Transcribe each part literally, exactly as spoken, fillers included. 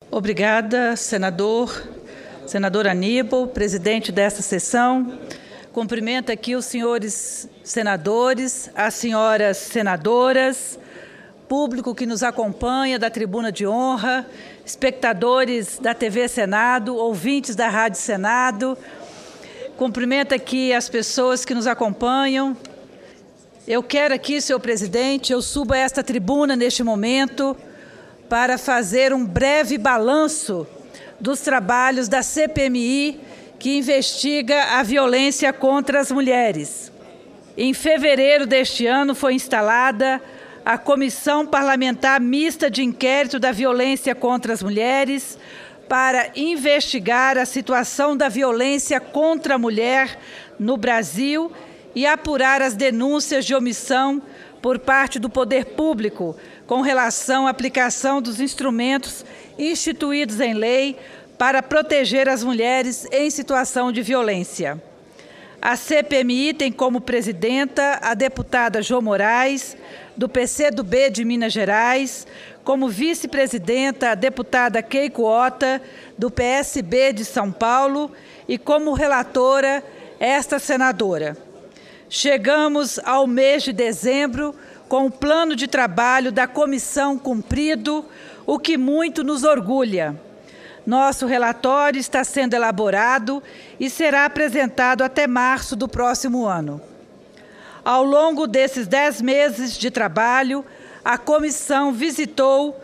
Obrigada, senador, senador Aníbal, presidente desta sessão. Cumprimento aqui os senhores senadores, as senhoras senadoras, público que nos acompanha da tribuna de honra, espectadores da T V Senado, ouvintes da Rádio Senado. Cumprimento aqui as pessoas que nos acompanham. Eu quero aqui, senhor presidente, eu subo a esta tribuna neste momento para fazer um breve balanço dos trabalhos da C P M I, que investiga a violência contra as mulheres. Em fevereiro deste ano foi instalada a Comissão Parlamentar Mista de Inquérito da Violência contra as Mulheres para investigar a situação da violência contra a mulher no Brasil e apurar as denúncias de omissão por parte do poder público com relação à aplicação dos instrumentos instituídos em lei para proteger as mulheres em situação de violência. A C P M I tem como presidenta a deputada Jo Moraes, do P C do B de Minas Gerais, como vice-presidenta a deputada Keiko Ota, do P S B de São Paulo, e como relatora esta senadora. Chegamos ao mês de dezembro com o plano de trabalho da comissão cumprido, o que muito nos orgulha. Nosso relatório está sendo elaborado e será apresentado até março do próximo ano. Ao longo desses dez meses de trabalho, a comissão visitou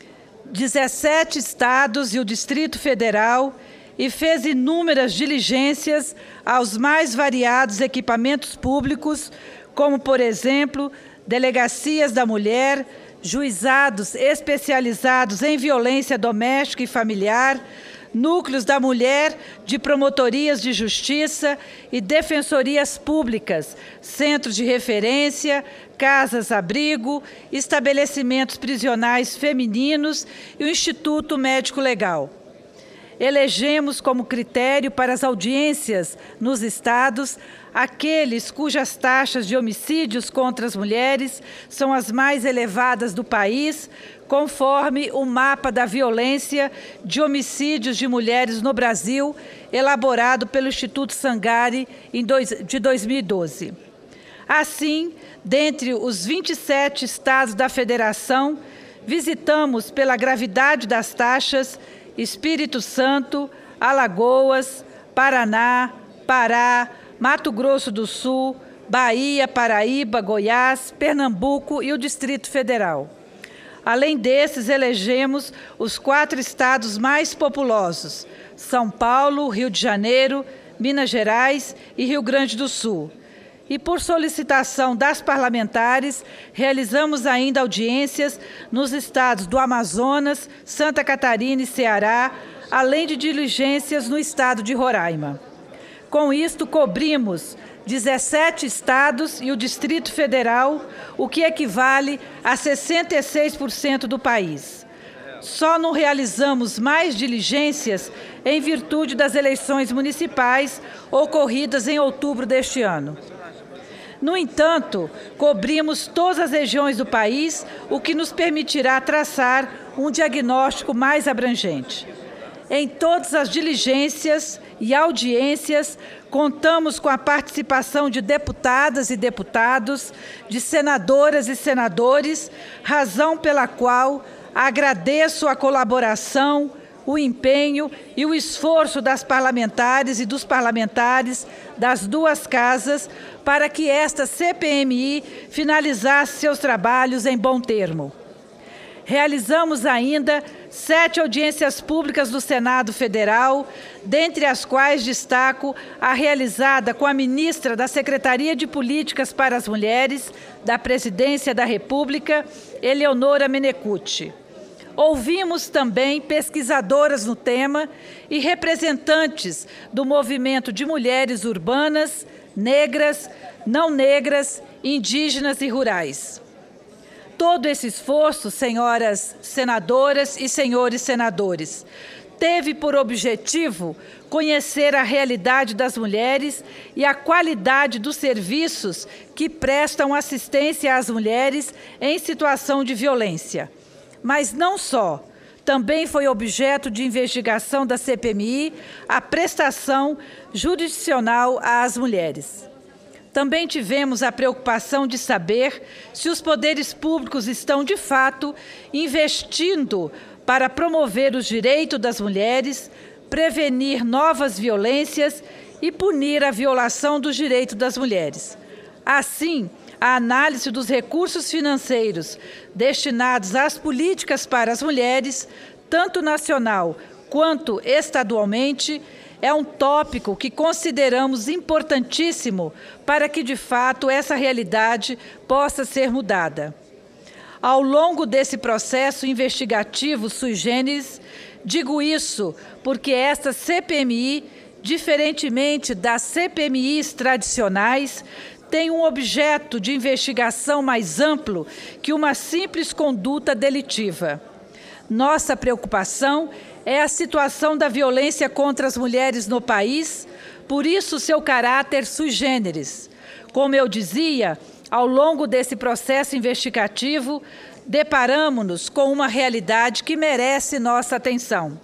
dezessete estados e o Distrito Federal e fez inúmeras diligências aos mais variados equipamentos públicos, como, por exemplo, delegacias da mulher, juizados especializados em violência doméstica e familiar, núcleos da mulher de promotorias de justiça e defensorias públicas, centros de referência, casas-abrigo, estabelecimentos prisionais femininos e o Instituto Médico Legal. Elegemos como critério para as audiências nos estados aqueles cujas taxas de homicídios contra as mulheres são as mais elevadas do país, conforme o mapa da violência de homicídios de mulheres no Brasil, elaborado pelo Instituto Sangari em dois, de dois mil e doze. Assim, dentre os vinte e sete estados da federação, visitamos pela gravidade das taxas Espírito Santo, Alagoas, Paraná, Pará, Mato Grosso do Sul, Bahia, Paraíba, Goiás, Pernambuco e o Distrito Federal. Além desses, elegemos os quatro estados mais populosos: São Paulo, Rio de Janeiro, Minas Gerais e Rio Grande do Sul. E, por solicitação das parlamentares, realizamos ainda audiências nos estados do Amazonas, Santa Catarina e Ceará, além de diligências no estado de Roraima. Com isto, cobrimos dezessete estados e o Distrito Federal, o que equivale a sessenta e seis por cento do país. Só não realizamos mais diligências em virtude das eleições municipais ocorridas em outubro deste ano. No entanto, cobrimos todas as regiões do país, o que nos permitirá traçar um diagnóstico mais abrangente. Em todas as diligências e audiências, contamos com a participação de deputadas e deputados, de senadoras e senadores, razão pela qual agradeço a colaboração, o empenho e o esforço das parlamentares e dos parlamentares das duas casas para que esta C P M I finalizasse seus trabalhos em bom termo. Realizamos ainda sete audiências públicas do Senado Federal, dentre as quais destaco a realizada com a ministra da Secretaria de Políticas para as Mulheres, da Presidência da República, Eleonora Menecute. Ouvimos também pesquisadoras no tema e representantes do movimento de mulheres urbanas, negras, não negras, indígenas e rurais. Todo esse esforço, senhoras senadoras e senhores senadores, teve por objetivo conhecer a realidade das mulheres e a qualidade dos serviços que prestam assistência às mulheres em situação de violência. Mas não só, também foi objeto de investigação da C P M I a prestação jurisdicional às mulheres. Também tivemos a preocupação de saber se os poderes públicos estão, de fato, investindo para promover os direitos das mulheres, prevenir novas violências e punir a violação dos direitos das mulheres. Assim, a análise dos recursos financeiros destinados às políticas para as mulheres, tanto nacional quanto estadualmente, é um tópico que consideramos importantíssimo para que, de fato, essa realidade possa ser mudada. Ao longo desse processo investigativo sui generis, digo isso porque esta C P M I, diferentemente das C P M Is tradicionais, tem um objeto de investigação mais amplo que uma simples conduta delitiva. Nossa preocupação é a situação da violência contra as mulheres no país, por isso seu caráter sui generis. Como eu dizia, ao longo desse processo investigativo, deparamo-nos com uma realidade que merece nossa atenção.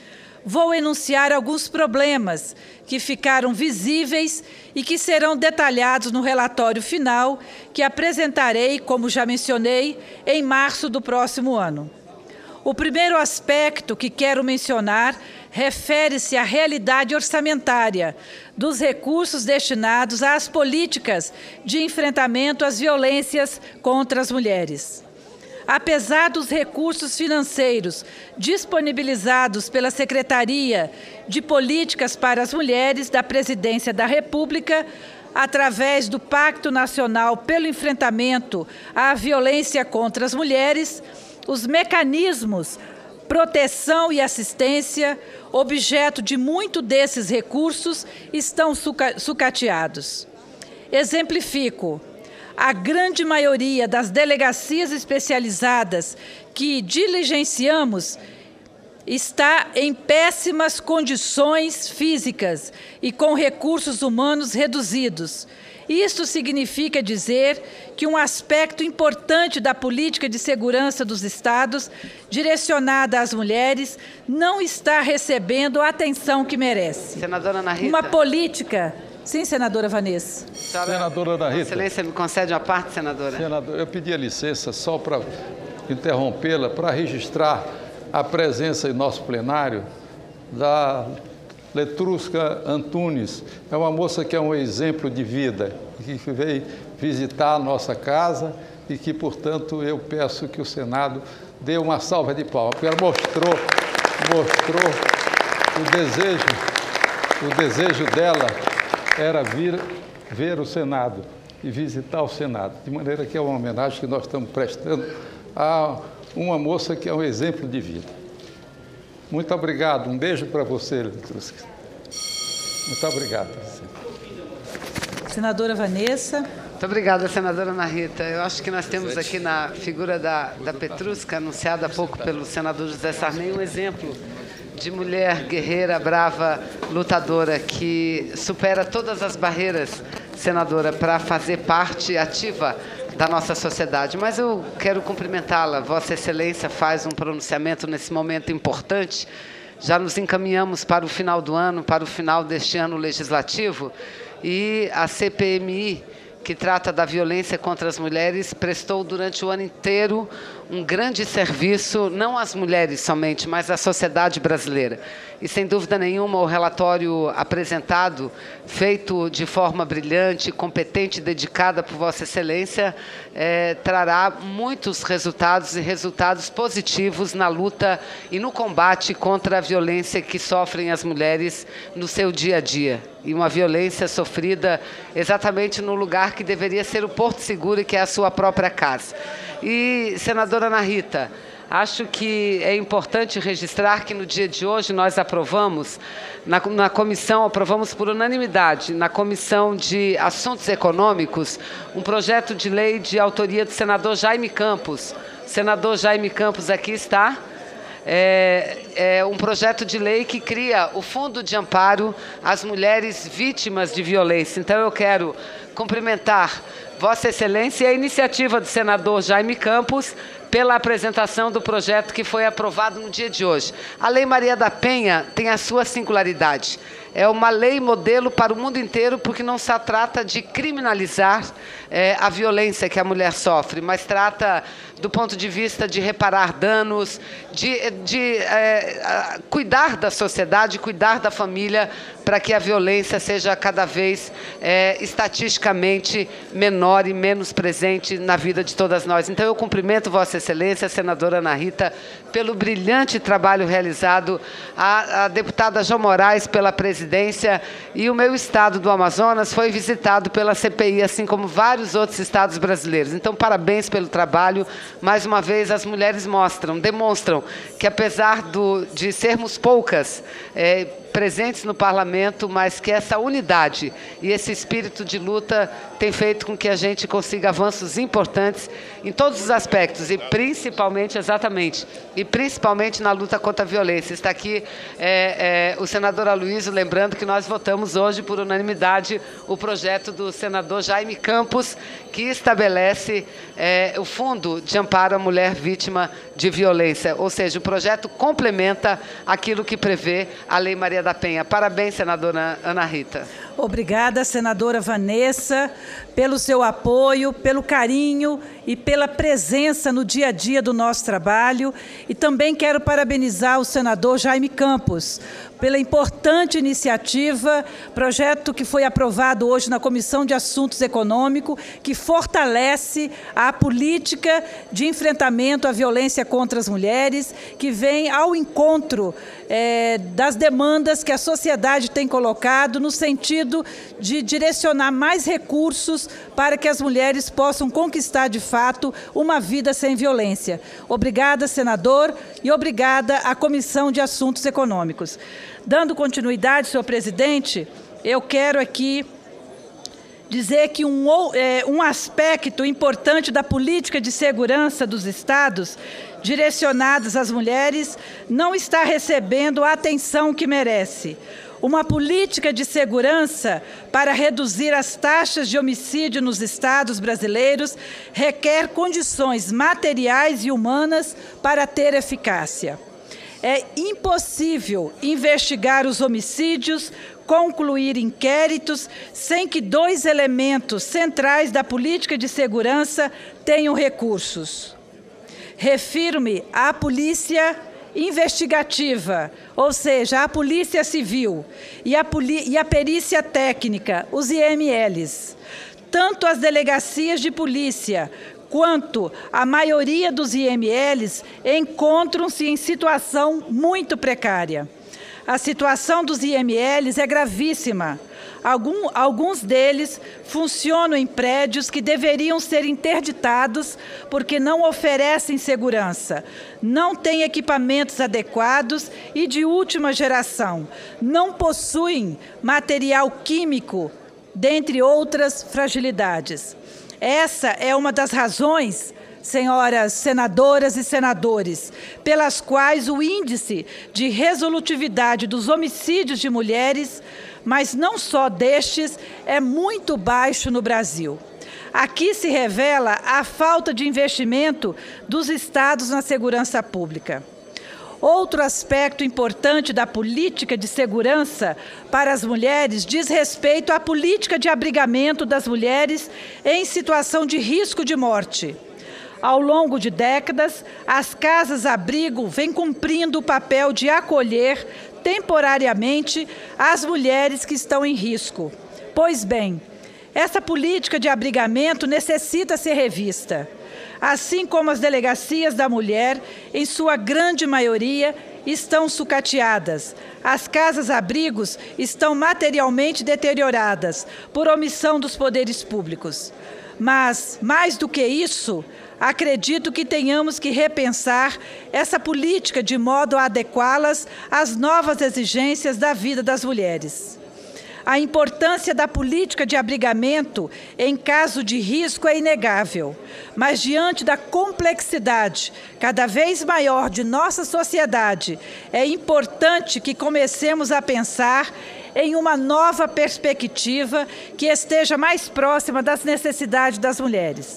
Vou enunciar alguns problemas que ficaram visíveis e que serão detalhados no relatório final, que apresentarei, como já mencionei, em março do próximo ano. O primeiro aspecto que quero mencionar refere-se à realidade orçamentária dos recursos destinados às políticas de enfrentamento às violências contra as mulheres. Apesar dos recursos financeiros disponibilizados pela Secretaria de Políticas para as Mulheres da Presidência da República, através do Pacto Nacional pelo Enfrentamento à Violência contra as Mulheres, os mecanismos proteção e assistência, objeto de muito desses recursos, estão suca- sucateados. Exemplifico. A grande maioria das delegacias especializadas que diligenciamos está em péssimas condições físicas e com recursos humanos reduzidos. Isto significa dizer que um aspecto importante da política de segurança dos estados, direcionada às mulheres, não está recebendo a atenção que merece. Senadora Ana Rita. Uma política... Sim, senadora Vanessa. Senhora, senadora Ana Rita. Excelência, me concede uma parte, senadora? Senador, eu pedi a licença só para interrompê-la, para registrar a presença em nosso plenário da Letrusca Antunes. É uma moça que é um exemplo de vida, que veio visitar a nossa casa e que, portanto, eu peço que o Senado dê uma salva de palmas, porque ela mostrou, mostrou o desejo, o desejo dela era vir ver o Senado e visitar o Senado, de maneira que é uma homenagem que nós estamos prestando a uma moça que é um exemplo de vida. Muito obrigado, um beijo para você, Letrusca. Muito obrigado. Senadora Vanessa. Muito obrigada, senadora Ana Rita. Eu acho que nós temos aqui na figura da, da Petrusca, anunciada há pouco pelo senador José Sarney, um exemplo de mulher guerreira, brava, lutadora, que supera todas as barreiras, senadora, para fazer parte ativa da nossa sociedade. Mas eu quero cumprimentá-la. Vossa Excelência faz um pronunciamento nesse momento importante. Já nos encaminhamos para o final do ano, para o final deste ano legislativo, e a C P M I, que trata da violência contra as mulheres, prestou durante o ano inteiro um grande serviço, não às mulheres somente, mas à sociedade brasileira. E, sem dúvida nenhuma, o relatório apresentado, feito de forma brilhante, competente e dedicada por Vossa Excelência, é, trará muitos resultados e resultados positivos na luta e no combate contra a violência que sofrem as mulheres no seu dia a dia. E uma violência sofrida exatamente no lugar que deveria ser o porto seguro, que é a sua própria casa. E, senadora Ana Rita, acho que é importante registrar que no dia de hoje nós aprovamos, na, na comissão, aprovamos por unanimidade, na Comissão de Assuntos Econômicos, um projeto de lei de autoria do senador Jaime Campos. O senador Jaime Campos aqui está. É, é um projeto de lei que cria o Fundo de Amparo às Mulheres Vítimas de Violência. Então, eu quero cumprimentar Vossa Excelência e a iniciativa do senador Jaime Campos pela apresentação do projeto que foi aprovado no dia de hoje. A Lei Maria da Penha tem a sua singularidade. É uma lei modelo para o mundo inteiro, porque não se trata de criminalizar é, a violência que a mulher sofre, mas trata do ponto de vista de reparar danos, de, de é, cuidar da sociedade, cuidar da família, para que a violência seja cada vez é, estatisticamente menor e menos presente na vida de todas nós. Então, eu cumprimento Vossa Excelência, a senadora Ana Rita, pelo brilhante trabalho realizado, a, a deputada João Moraes pela presidência, e o meu estado do Amazonas foi visitado pela C P I, assim como vários outros estados brasileiros. Então, parabéns pelo trabalho. Mais uma vez, as mulheres mostram, demonstram que, apesar do, de sermos poucas, é, presentes no parlamento, mas que essa unidade e esse espírito de luta tem feito com que a gente consiga avanços importantes em todos os aspectos, e principalmente, exatamente, e principalmente na luta contra a violência. Está aqui é, é, o senador Aloysio, lembrando que nós votamos hoje por unanimidade o projeto do senador Jaime Campos, que estabelece é, o Fundo de Amparo à Mulher Vítima de Violência, ou seja, o projeto complementa aquilo que prevê a Lei Maria da Penha. Parabéns, senadora Ana Rita. Obrigada, senadora Vanessa, pelo seu apoio, pelo carinho e pela presença no dia a dia do nosso trabalho. E também quero parabenizar o senador Jaime Campos pela importante iniciativa, projeto que foi aprovado hoje na Comissão de Assuntos Econômicos, que fortalece a política de enfrentamento à violência contra as mulheres, que vem ao encontro é, das demandas que a sociedade tem colocado, no sentido de direcionar mais recursos para que as mulheres possam conquistar, de fato, uma vida sem violência. Obrigada, senador, e obrigada à Comissão de Assuntos Econômicos. Dando continuidade, senhor presidente, eu quero aqui dizer que um, é, um aspecto importante da política de segurança dos estados direcionadas às mulheres não está recebendo a atenção que merece. Uma política de segurança para reduzir as taxas de homicídio nos estados brasileiros requer condições materiais e humanas para ter eficácia. É impossível investigar os homicídios, concluir inquéritos, sem que dois elementos centrais da política de segurança tenham recursos. Refiro-me à polícia investigativa, ou seja, a polícia civil, e a, e a perícia técnica, os I M Ls. Tanto as delegacias de polícia quanto a maioria dos I M Ls encontram-se em situação muito precária. A situação dos I M Ls é gravíssima. Algum, alguns deles funcionam em prédios que deveriam ser interditados porque não oferecem segurança, não têm equipamentos adequados e de última geração, não possuem material químico, dentre outras fragilidades. Essa é uma das razões, senhoras senadoras e senadores, pelas quais o índice de resolutividade dos homicídios de mulheres, mas não só destes, é muito baixo no Brasil. Aqui se revela a falta de investimento dos estados na segurança pública. Outro aspecto importante da política de segurança para as mulheres diz respeito à política de abrigamento das mulheres em situação de risco de morte. Ao longo de décadas, as casas-abrigo vêm cumprindo o papel de acolher temporariamente as mulheres que estão em risco. Pois bem, essa política de abrigamento necessita ser revista. Assim como as delegacias da mulher, em sua grande maioria, estão sucateadas. As casas-abrigos estão materialmente deterioradas por omissão dos poderes públicos. Mas, mais do que isso, acredito que tenhamos que repensar essa política de modo a adequá-las às novas exigências da vida das mulheres. A importância da política de abrigamento em caso de risco é inegável, mas diante da complexidade cada vez maior de nossa sociedade, é importante que comecemos a pensar em uma nova perspectiva que esteja mais próxima das necessidades das mulheres.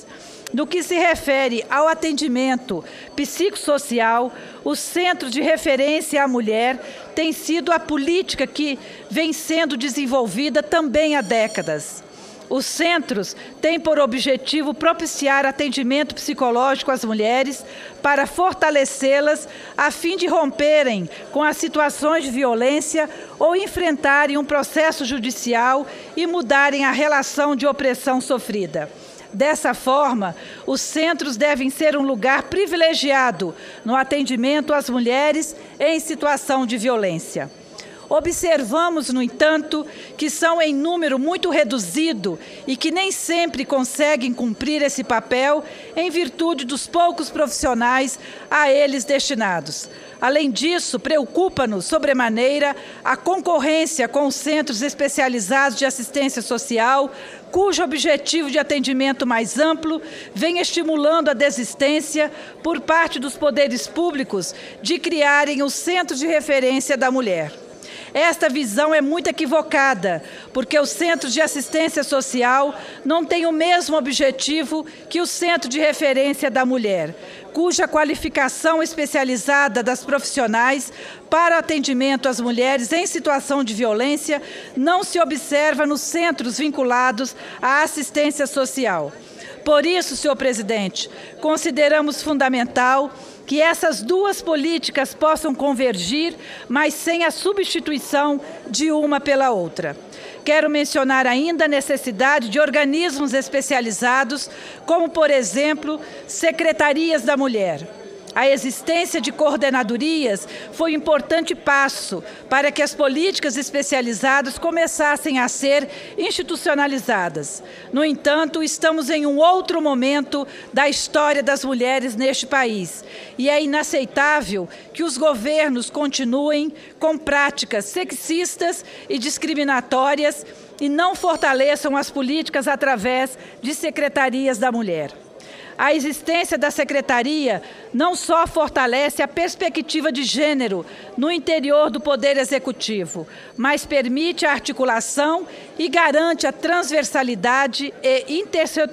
No que se refere ao atendimento psicossocial, o Centro de Referência à Mulher tem sido a política que vem sendo desenvolvida também há décadas. Os centros têm por objetivo propiciar atendimento psicológico às mulheres para fortalecê-las a fim de romperem com as situações de violência ou enfrentarem um processo judicial e mudarem a relação de opressão sofrida. Dessa forma, os centros devem ser um lugar privilegiado no atendimento às mulheres em situação de violência. Observamos, no entanto, que são em número muito reduzido e que nem sempre conseguem cumprir esse papel em virtude dos poucos profissionais a eles destinados. Além disso, preocupa-nos sobremaneira a concorrência com os centros especializados de assistência social, cujo objetivo de atendimento mais amplo vem estimulando a desistência por parte dos poderes públicos de criarem os centros de referência da mulher. Esta visão é muito equivocada, porque os centros de assistência social não têm o mesmo objetivo que o Centro de Referência da Mulher, cuja qualificação especializada das profissionais para atendimento às mulheres em situação de violência não se observa nos centros vinculados à assistência social. Por isso, senhor presidente, consideramos fundamental que essas duas políticas possam convergir, mas sem a substituição de uma pela outra. Quero mencionar ainda a necessidade de organismos especializados, como, por exemplo, secretarias da mulher. A existência de coordenadorias foi um importante passo para que as políticas especializadas começassem a ser institucionalizadas. No entanto, estamos em um outro momento da história das mulheres neste país e é inaceitável que os governos continuem com práticas sexistas e discriminatórias e não fortaleçam as políticas através de secretarias da mulher. A existência da secretaria não só fortalece a perspectiva de gênero no interior do Poder Executivo, mas permite a articulação e garante a transversalidade e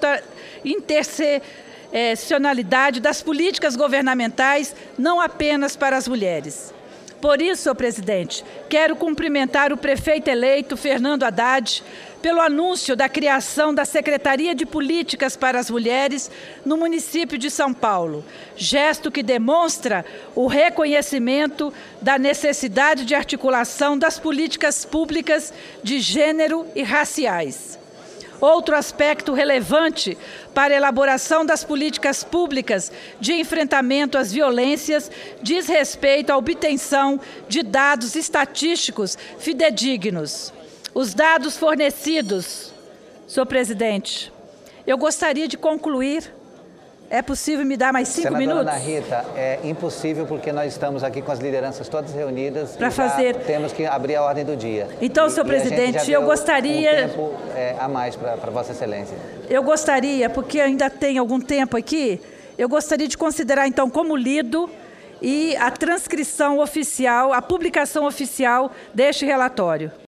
interseccionalidade das políticas governamentais, não apenas para as mulheres. Por isso, senhor presidente, quero cumprimentar o prefeito eleito, Fernando Haddad, pelo anúncio da criação da Secretaria de Políticas para as Mulheres no município de São Paulo, gesto que demonstra o reconhecimento da necessidade de articulação das políticas públicas de gênero e raciais. Outro aspecto relevante para a elaboração das políticas públicas de enfrentamento às violências diz respeito à obtenção de dados estatísticos fidedignos. Os dados fornecidos, senhor presidente, eu gostaria de concluir. É possível me dar mais cinco Senadora minutos? Ana Rita, é impossível porque nós estamos aqui com as lideranças todas reunidas para fazer. Temos que abrir a ordem do dia. Então, e, senhor e presidente, eu gostaria. Um tempo é, a mais para Vossa Excelência. Eu gostaria, porque ainda tem algum tempo aqui, eu gostaria de considerar então como lido e a transcrição oficial, a publicação oficial deste relatório.